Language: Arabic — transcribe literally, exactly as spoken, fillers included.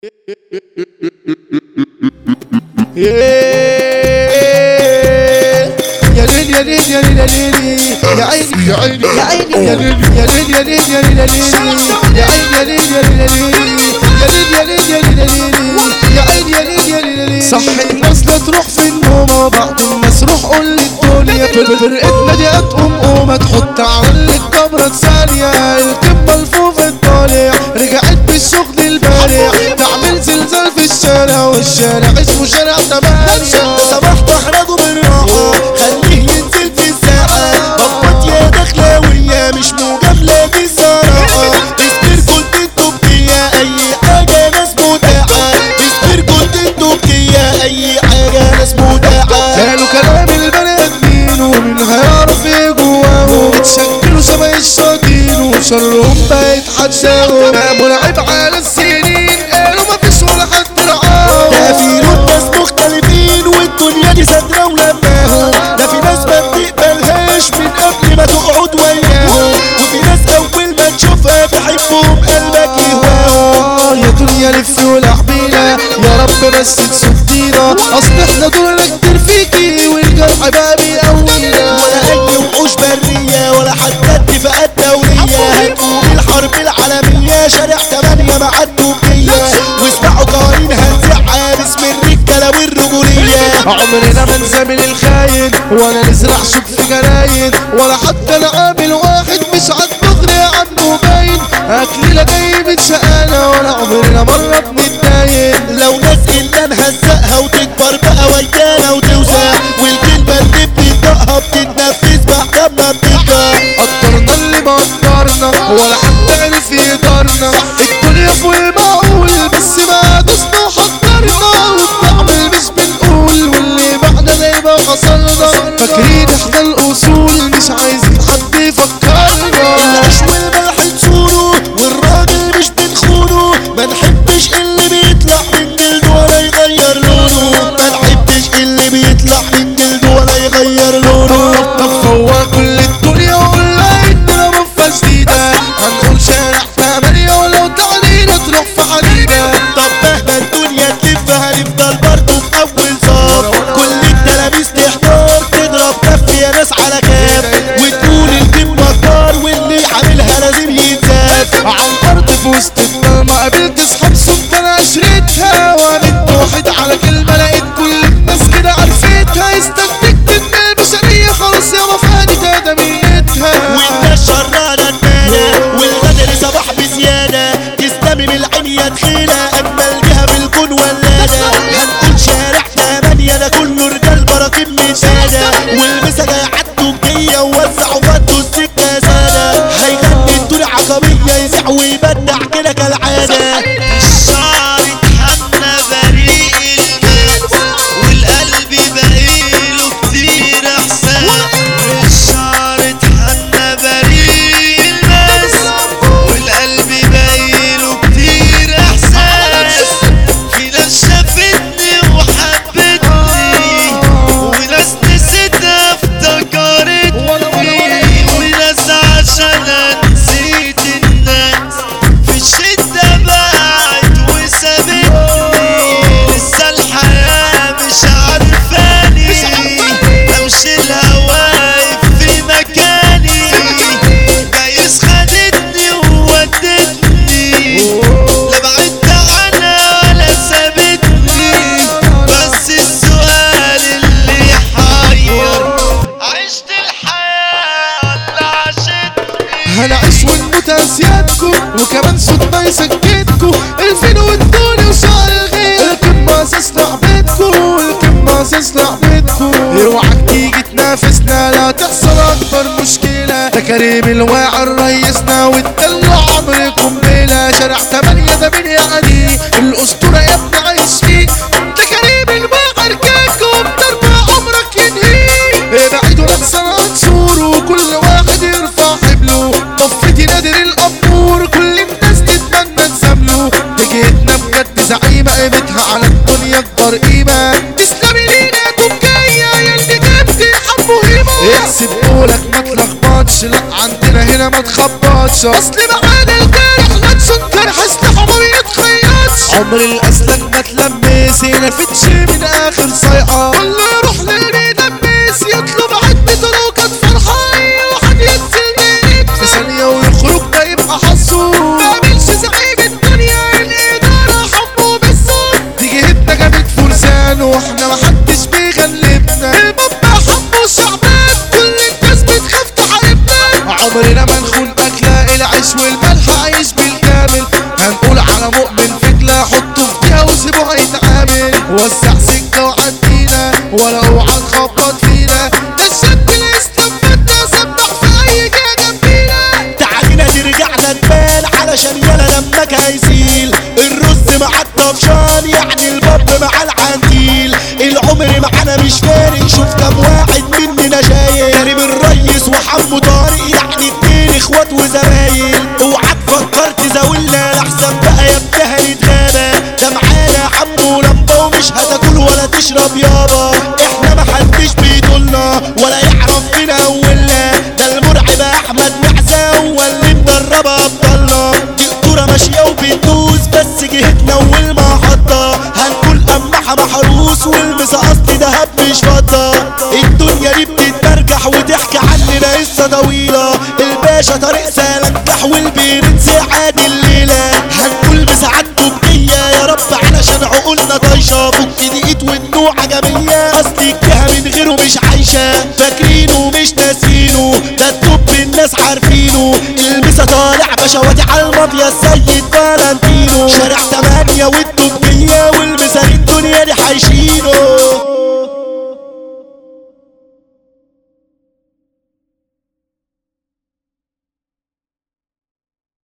يا ليل يا ليل يا ليل يا ليل يا عيني يا عيني يا عيني يا ليل يا ليل يا ليل يا ليل يا ليل يا عيني يا ليل يا ليل يا ليل يا ليل يا ليل يا عيني يا ليل يا ليل. صح الناس لا تروح في النوم وبعد الناس روح قول للدنيا فرقتنا دي هتقوم قومة تحط على الكاميرا ثانية الكبة الفوق الطالع رجعت بالشغل البارع تعمل زلزال في الشارع والشارع اسمه شارع تمانية. صباح تحرجه بالراحة خليه ينزل في الساعة بطبط يا دخلاوية مش مجاملة دي صراحة اصبر كنت انتو بكية اي حاجة ناس متاحة اصبر كنت انتو بكية اي حاجة ناس متاحة. قالوا كلام البني ادمين ومن هيعرف ايه جواهم اتشكلوا شبه الشياطين وشرهم بقى يتحداهم قاموا لعب على السنين قالوا مفيش ولا حد رعاهم ده في لون ناس مختلفين والدنيا دي سادرة ولماهم ده في ناس ما بتقبلهاش من قبل ما تقعد وياهم وفي ناس اول ما تشوفها تحبهم قلبك يهواهم. يا دنيا لف ولعبينا يا رب بس تصدينا اصل احنا دورنا كتير فيكي والجرح بقى بيقوينا ولا اي وحوش برية ولا حتى اتفاقات دولية هتقوم الحرب العالمية شارع تمانية مع الدوبية واسمعوا قوانين هنزعها باسم الرجالة والرجولية. عمرنا ما نزامل الخاين ولا نزرع شوك في جرايد ولا حتى نقابل واحد مش عالدغري عنه باين اكلنا جاي من شقانا ولا عمرنا مرة بنتداين. لو ناس إلا نهزقها وتكبر بقى ويانا وتوسع والكلمة اللي بتنطقها بتتنفذ بعد ما بتنطق قدرنا اللي ما قدرنا ولا حتى عرف يقدرنا الدنيا فوق المعقول بس ما دوسنا وحضرنا وبنعمل مش بنقول واللي بعدنا زي ما حصلنا فاكرين احنا الاصول مش عايزين حد يفكرنا. العيش والملح نصونه والراجل مش بنخونه ما نحبش اللي بيطلع من جلده ولا يغير لونه ما نحبش اللي بيطلع من جلده ولا يغير لونه. طب هو كل الدنيا ولا اننا مفيهاش جديدة هنقول شارع تمانية ولو تعدينا تروح في حديدة. طب مهما الدنيا تلف هنفضل برضه في اول صف كل التلاميذ تحتار تضرب كف يا ناس على كاف وتقول الجيب مطار واللي عاملها لازم يتزاف. عالارض في وسط الضلمة قابلت اصحاب سلطان عشرتها وانت واحد على كلمة لقيت كل الناس كده عرفتها استنتجت ان البشرية خلاص يابا فادت ادميتها والناس شرانة المانا والغدر صباح بزيادة تسلمي من العين يا دخيلة اجمل جهة بالكون ولادة هنقول شارع تمانية ده كله رجال براكين من سادة والمسا جاي عالدوبية ووزعوا فدوا السكة سادة هيغني الدور عقبية يزيع ويبدع كده كالعادة. الشعر اتحنى بريء الماس والقلب بقيله كتير احساس الشعر اتحنى بريء الماس والقلب بقيله كتير احساس في ناس شافتني وحبتني وناس نسيتها افتكرتني وناس عشان نسيت الناس في الشدة بقعت وسابتني لسه الحياة مش عارفاني امشي الهوايف في مكاني جايز خدتني وودتني لا بعدت عنها ولا سابتني بس السؤال اللي يحير عشت الحياة ولا عشتني. هنعيش ونموت اسيادكم وكمان صوت ما يسكتكم الفين والدنيا وشعر الغير الكلمة اساس لعبتكم الكلمة اساس لعبتكم اوعك تيجي تنافسنا لا تحصل اكبر مشكلة ده كريم الواعر ريسنا والدلع عمركم بلا شارع تمانية ده مين يعني الاسطورة يا ابني عايش فيه ده كريم الواعر كاكم تربع عمرك ينهيه ابعدوا نفسنا عن سوره كل واحد يرفع حبله طفتي نادر الامور كل الناس تتمنى تسامله تجيتنا بجد زعيمة قيمتها على الدنيا اكبر قيمة تسلمي لينا دمجية ياللي جبتي حبه هيمة احسب قولك ما تلخبطش لا عندنا هنا ما تخبطش اصل معانا الجرح لا تسكر سلاحه ما بيتخيطش عمر الاسلك ما تلمس هنا فتش من اخر صيحة اللي يروح لي دمس يطلب عدته لو كانت فرحة اي واحد ينزل جديد في ثانية ويخرج ده يبقى حظه مقابلش زعيم الدنيا الادارة حبه بالصوت تيجي هدنا جابت فرسان واحنا محدش بيغلبنا البابا حبه الشعبان كل الناس بتخاف تحاربنا عمرنا ما نخون اكلة العيش والملح عايش بالكامل هنقول على مؤمن فتلة حطه في فيها وسيبه هيتعامل وسع سكة وعدينا ولا اوعى تخبط فينا ده الشاب الاسلام بدنا سبح في اي جهة جنبينا تعالينا ترجع ندمان علشان يلا دمك هيسيل الرز مع الطفشان يعني الباب مع العنتيل العمر معانا مش فارق شوف كم واحد مننا شايل كريم الريس وحمو طارق يعني اتنين اخوات وزمايل اوعى تفكر تزاولنا لحسن بقى يا ابنها نتغابى ده معانا حمو لمبه ومش هتاكل ولا تشرب يابا احنا محدش بيطولنا ولا يعرف فينا اولنا ده المرعب احمد معزه هو اللي مدرب ابطالنا دي قطوره ماشيه وبتدوس بس جهتنا والمحطه هنقول قمحه محروس والمسا اصلي دهب مش فضه الدنيا دي بتترجح وتحكي عننا قصه طويله الباشا طارق سلنجح والبرنس عادي الليله هنقول بسعادته بنيه يا رب علشان عقولنا طايشه فك دقيت والنوع عجميه اصل الجهه من غيره مش عايشه فاكرينه مش ناسينه ده التوب الناس عارفينه المسا طالع بشواتي على المافيا السيد فالنتينو شارع تمانية والتوبية والمسا الدنيا دي حايشينه